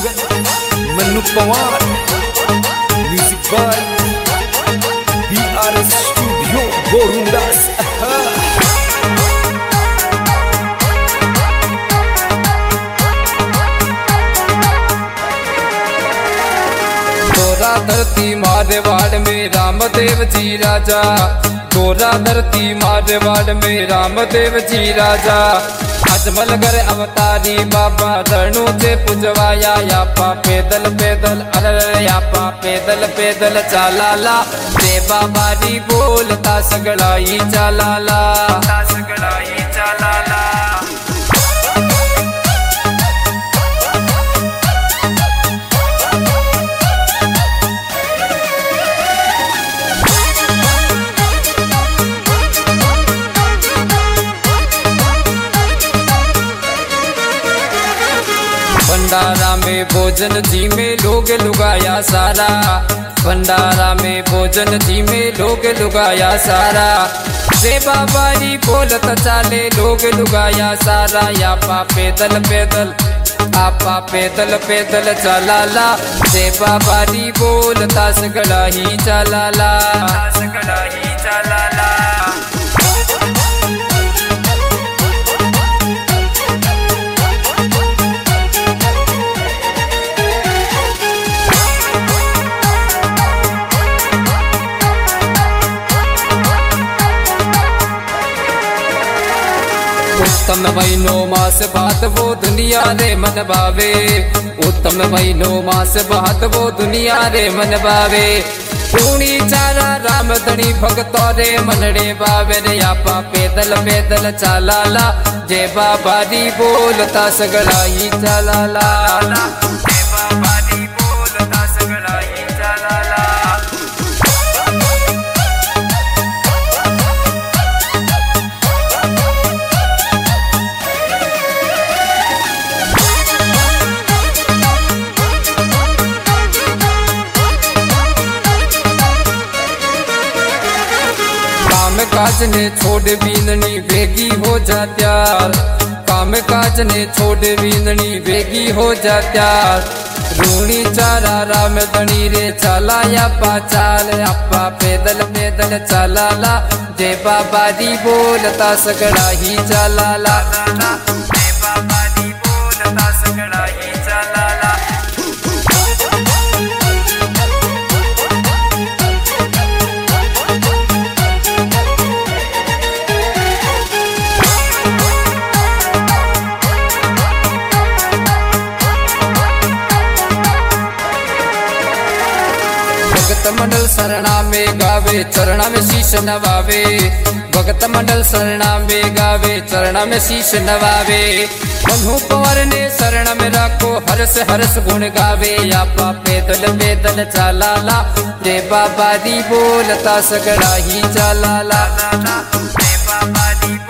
Singer Manu Pawar, music by BRS studio Gorundas. गोरा धरती मारवाड़ में रामदेव जी राजा, गोरा धरती मारवाड़ में रामदेव जी राजा। अजमल कर अवतारी बाबा रणु से पुजवाया, यापा पैदल पैदल अरे यापा पैदल पैदल चालाला। देवा बारी बोलता सगड़ाई चालाला, सगड़ाई चालाला। भंडारा में भोजन जी में लोग लुगाया सारा, भंडारा में भोजन जी में लोग लुगाया सारा। सेवा बारी बोलत चाले लोग लुगाया सारा, यापा पैदल पैदल आपा पैदल पैदल चलाला। सेवा बारी बोलता सगड़ा ही चलाला, सगड़ा ही चलाला। उत्तम महीनो मास बात वो दुनिया रे मन भावे, उत्तम महीनो मास बात वो दुनिया रे मन भावे। पूणी चारा राम धनी भगतो रे मनड़े बावे रे, यापा पैदल पैदल चालाला। जय बाबा दी बोलता सगड़ा ही चालाला, जय बाबा दी बोलता सगड़ा ही चालाला। काम काज ने छोड़ बींदनी बेगी हो जा त्यार, काम काज ने छोड़ बींदनी बेगी हो जा त्यार। रूणी चारा राम धनी रे चला यापा चाल, यापा पैदल पैदल चलाला। जय बाबा दी बोलता सगड़ा ही चलाला, जय बाबा दी बोलता सगड़ा ही चलाला। भगत मंडल शरणा में गावे, चरणा में शीश नवावे। भगत मंडल शरणा में गावे, चरणा में शीश नवावे। मनु पवार ने शरण में राखो, हरस हरस गुण गावे। यापा पैदल पैदल चालाला, जय बाबा दी बोलता सगड़ा ही चालाला, जय बाबा दी